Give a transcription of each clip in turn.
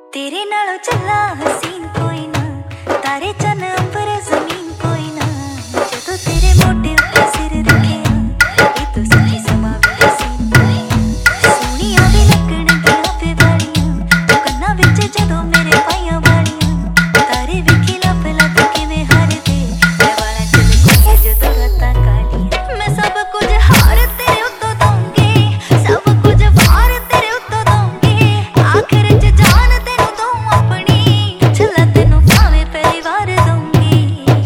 तेरे नालों चला हसीन कोई ना, तारे चन अंबर जमीन कोई ना। जदों तेरे मोटे उत्ते सिर रखिया, ये तो सच्ची समा भी हसीन कोई ना। सोहणियां भी लगणगियां पे वालियां, कन्नां विच जदों मेरे पाइयां वालियां। तारे वेखी लप लप किवें हारदे, मैं वालां च लुकाए जदों रातां कालियां। मैं सब कुछ हार तेरे उत्तों दूंगी, सब कुछ वार तेरे उत्तों दूंगी। आखिर च जान तेनू दूं अपनी, छला तेनू भावें पहली वार दूंगी।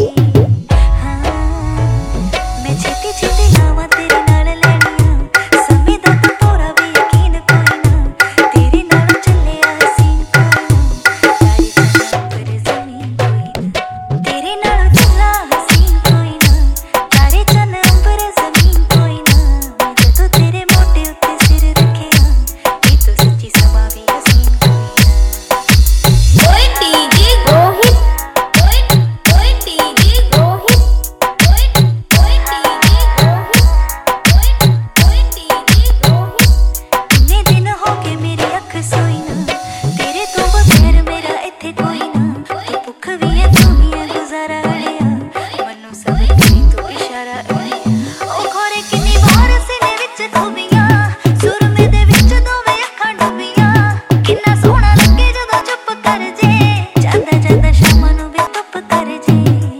हाँ, मैं छेती छेती लावां तेरे नाल लैणियां, समय दा तां तोरा भी यकीन कोई ना। तेरे नालों चलिया हसीन कोई ना, तारे चन अंबर जमीन कोई ना। तेरे नालों चला हसीन कोई ना, तारे चन अंबर जमीन कोई ना। जदों तेरे मोटे उत्ते सिर रखिया, ये तो सच्ची समा भी हसीन कोई ना। ओए डीजे रोहित, ओए ओए डीजे रोहित, ओए ओए डीजे रोहित, ओए ओए डीजे रोहित। किन्ने दिन हो गए मेरी अख सोई ना, तेरे तो बगैर मेरा इत्थे कोई ना। तू भुख भी है तू ही है गुजारा अड़िया, मन्नू सब तेरी तू इशारा अड़िया। ओ खोरे किन्नी वार सीने विच खूबियां, सुरमे दे विच दोवें अखां डुबियां। किन्ना सोहना लगे जदों चुप कर जे, जांदा जांदा शामां नूं वे धुप कर जे।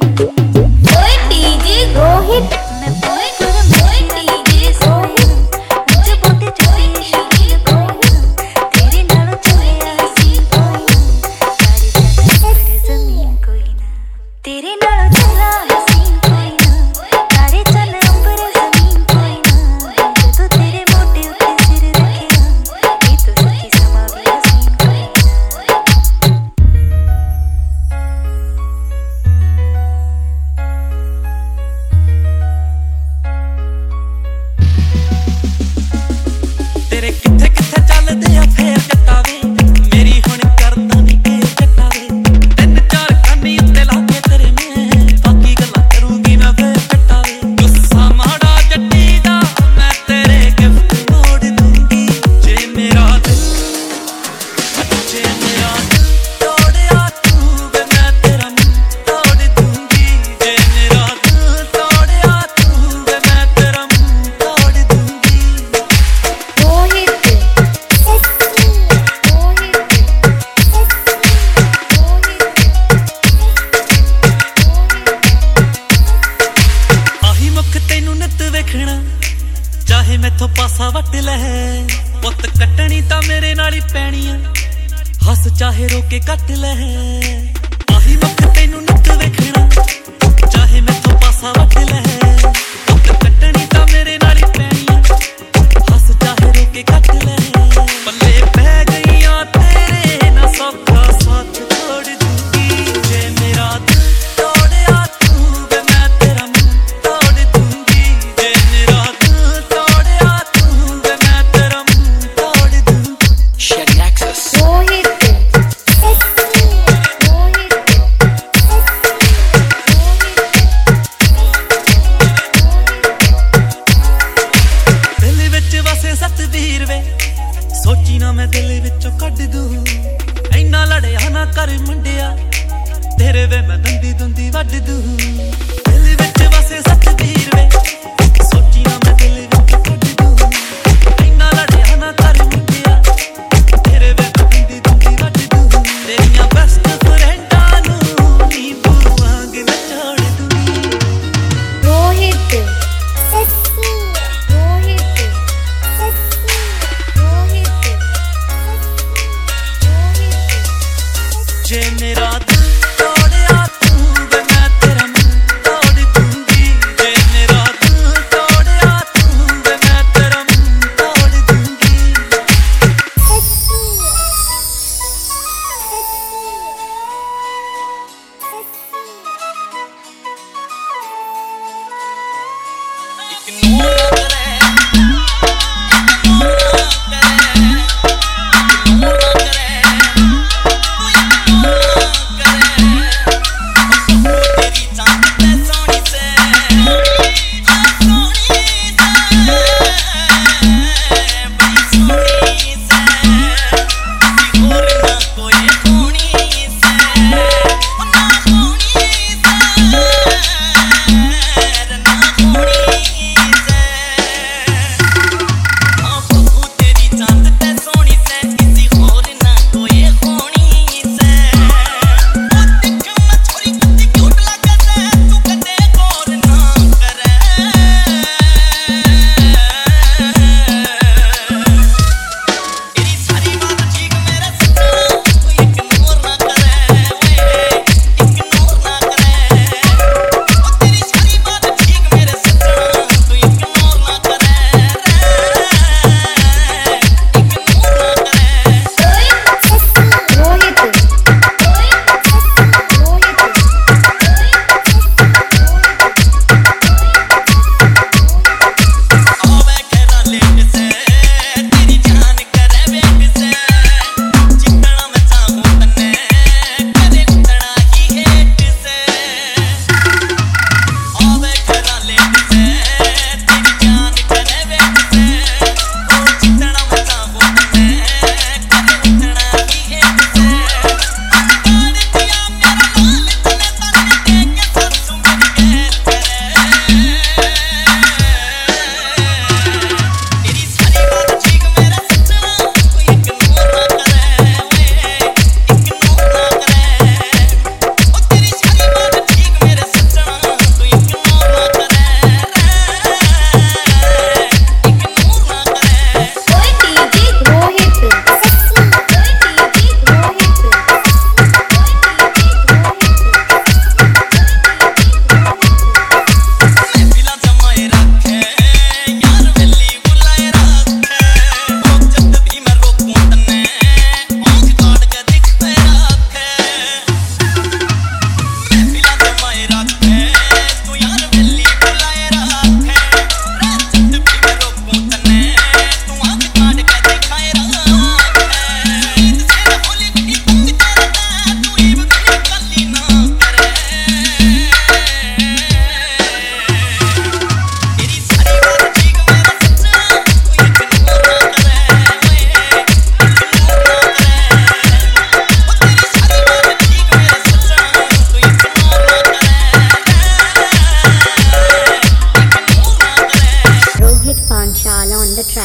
ओए डीजे रोहित, मैं बोए गुर मेरी डीजे सोया, मुझ बोते चुपी शकीन कोई ना। तेरे नालों चलिया हसीन कोई ना, तारे चन अंबर जमीन कोई ना। तेरे नालों चला हसीन कोई ना, तारे चन अंबर जमीन कोई ना। जदों तेरे मोटे उत्ते सिर रखिया, ये तो सच्ची समा भी हसीन कोई ना। तेरे किथे किथे चलदे आ फेर जट्टा वे, मेरी हुण करदा नी के जट्टा वे। तिन चार कानी उत्ते लागे तेरे मैं, बाकी गल्लां करूंगी मैं फेर जट्टा वे। गुस्सा माड़ा जट्टी दा मैं तेरे गिफ्ट मोड़ दूंगी। जे मेरा दिल तोड़िया तू वे मैं तेरा मुंह तोड़ दूंगी। जे मेरा दिल तोड़िया तू वे मैं तेरा मुंह तोड़ दूंगी। रोहित, आही मुख तैनू नित वेखना, चाहे मैथों पासा वट ले। पुत कटनी तां मेरे नाल ही पैनी आ, हस चाहे रोके कट ले। आही मुख तैनू नित वेखना, चाहे मैथों पासा वट ले। पुत कटनी तां मेरे नाल ही पैनी आ, हस चाहे रोके कट ले। पल्ले पै गईयां तेरे ना सौखा साथ छोड़ दूंगी। जे मेरा दिल तोड़िया तू वे मैं तेरा मुंह तोड़ दूंगी। जे मेरा दिल तोड़िया तू वे मैं तेरा मुंह तोड़ दूंगी। Sharing access. रोहित, दिल विच वसे सतबीर वे, सोची ना मैं दिल विचों कढ दूं। इन्ना लड़िया ना कर मुंडिया, तेरे वे मैं दंदी दुंदी वड दूं। दिल विच वसे सतबीर वे, सोची ना मैं दिल विचों कढ दूं। इन्ना लड़िया ना कर मुंडिया, तेरे वे मैं दंदी दुंदी वड दूं। तेरियां बेस्ट फ्रेंडां नूं नींबू वांग नचोड़ दूंगी। रोहित, जे मेरा दिल तोड़िया तू वे मैं तेरा मुंह तोड़ दूंगी। जे मेरा दिल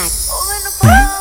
ਉਹ ਮੈਨੂੰ